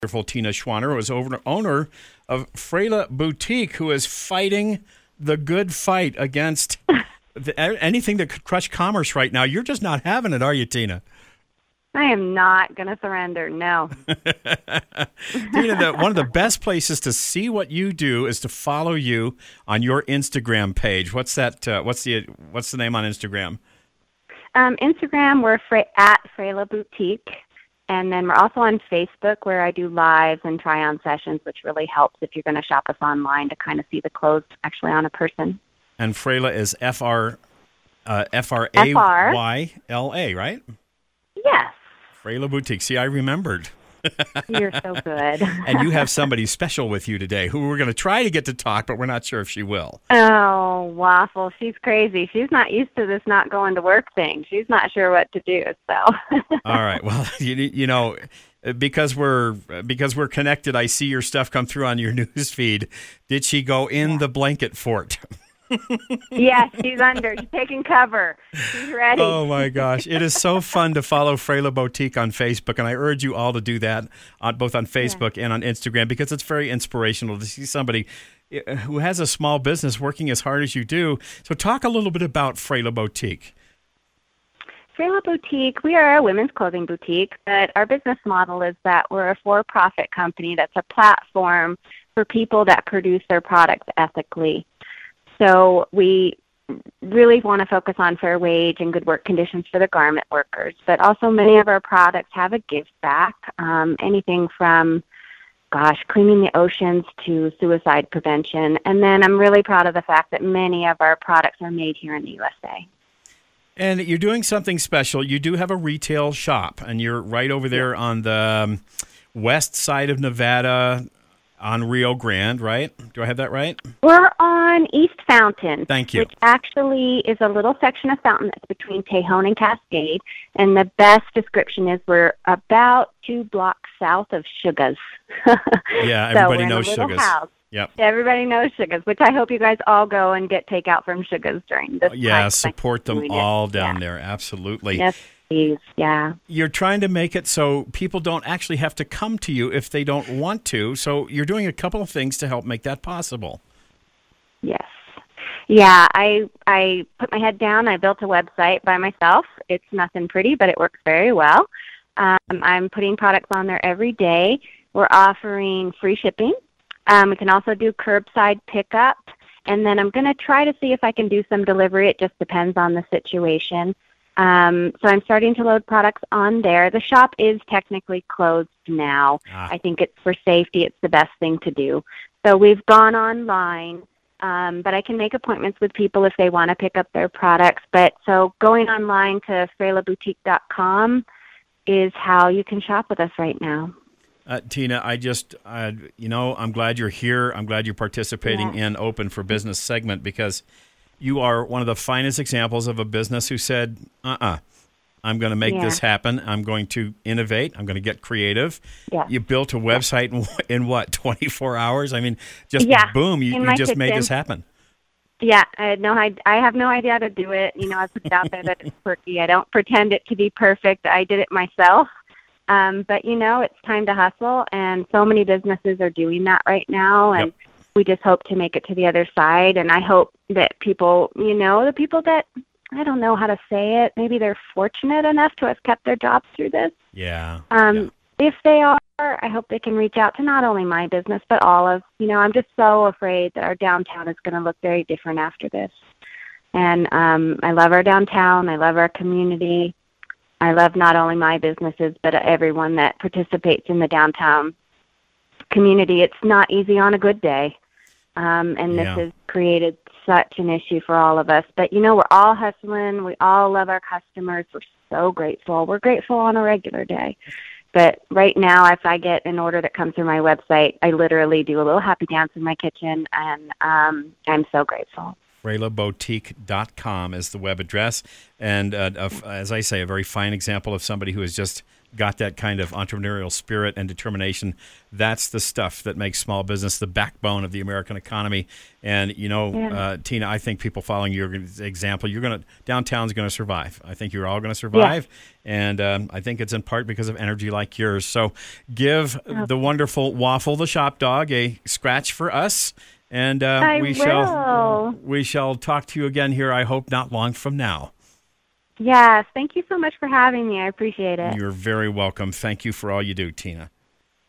wonderful Tina Schwanner, who is owner of Freyla Boutique, who is fighting the good fight against anything that could crush commerce right now. You're just not having it, are you, Tina? I am not going to surrender, no. Tina, one of the best places to see what you do is to follow you on your Instagram page. What's that? What's the name on Instagram? Instagram, we're at Freyla Boutique. And then we're also on Facebook where I do lives and try-on sessions, which really helps if you're going to shop us online to kind of see the clothes actually on a person. And Freyla is Frayla, right? Yes. Freyla Boutique. See, I remembered. You're so good. And you have somebody special with you today who we're going to try to get to talk, but we're not sure if she will. Oh, Waffle. She's crazy. She's not used to this not going to work thing. She's not sure what to do. So. All right. Well, you know, because we're connected, I see your stuff come through on your news feed. Did she go in the blanket fort? Yes, she's under. She's taking cover. She's ready. Oh, my gosh. It is so fun to follow Freyla Boutique on Facebook, and I urge you all to do that both on Facebook and on Instagram because it's very inspirational to see somebody who has a small business working as hard as you do. So talk a little bit about Freyla Boutique. Freyla Boutique, we are a women's clothing boutique, but our business model is that we're a for-profit company that's a platform for people that produce their products ethically. So we really want to focus on fair wage and good work conditions for the garment workers, but also many of our products have a give back, anything from, cleaning the oceans to suicide prevention. And then I'm really proud of the fact that many of our products are made here in the USA. And you're doing something special. You do have a retail shop, and you're right over there on the west side of Nevada, on Rio Grande, right? Do I have that right? We're on East Fountain. Thank you. Which actually is a little section of fountain that's between Tejon and Cascade. And the best description is we're about 2 blocks south of Sugar's. Yeah, everybody knows Sugar's. Yep. Everybody knows Sugar's, which I hope you guys all go and get takeout from Sugar's during this time. Yeah, support them all down there. Absolutely. Yes. Yeah. You're trying to make it so people don't actually have to come to you if they don't want to. So you're doing a couple of things to help make that possible. Yes. Yeah, I put my head down. I built a website by myself. It's nothing pretty, but it works very well. I'm putting products on there every day. We're offering free shipping. We can also do curbside pickup. And then I'm going to try to see if I can do some delivery. It just depends on the situation. So I'm starting to load products on there. The shop is technically closed now. I think it's for safety. It's the best thing to do. So we've gone online, but I can make appointments with people if they want to pick up their products. But so going online to FreylABoutique.com is how you can shop with us right now. Tina, I'm glad you're here. I'm glad you're participating in Open for Business segment because you are one of the finest examples of a business who said, I'm going to make this happen. I'm going to innovate. I'm going to get creative. Yeah. You built a website in what, 24 hours? I mean, just boom, you just made this happen. Yeah, I have no idea how to do it. I put it out there that it's quirky. I don't pretend it to be perfect. I did it myself. But, it's time to hustle, and so many businesses are doing that right now, and we just hope to make it to the other side. And I hope that people, the people that, I don't know how to say it, maybe they're fortunate enough to have kept their jobs through this. Yeah. If they are, I hope they can reach out to not only my business, but all of, I'm just so afraid that our downtown is going to look very different after this. And I love our downtown. I love our community. I love not only my businesses, but everyone that participates in the downtown community. It's not easy on a good day. And this has created such an issue for all of us. But, we're all hustling. We all love our customers. We're so grateful. We're grateful on a regular day. But right now, if I get an order that comes through my website, I literally do a little happy dance in my kitchen, and I'm so grateful. FreylABoutique.com is the web address. And as I say, a very fine example of somebody who has just got that kind of entrepreneurial spirit and determination. That's the stuff that makes small business the backbone of the American economy. And, Tina, I think people following your example, downtown's going to survive. I think you're all going to survive. And I think it's in part because of energy like yours. So give the wonderful Waffle the Shop Dog a scratch for us. And we shall talk to you again here, I hope, not long from now. Yes, thank you so much for having me. I appreciate it. You're very welcome. Thank you for all you do, Tina.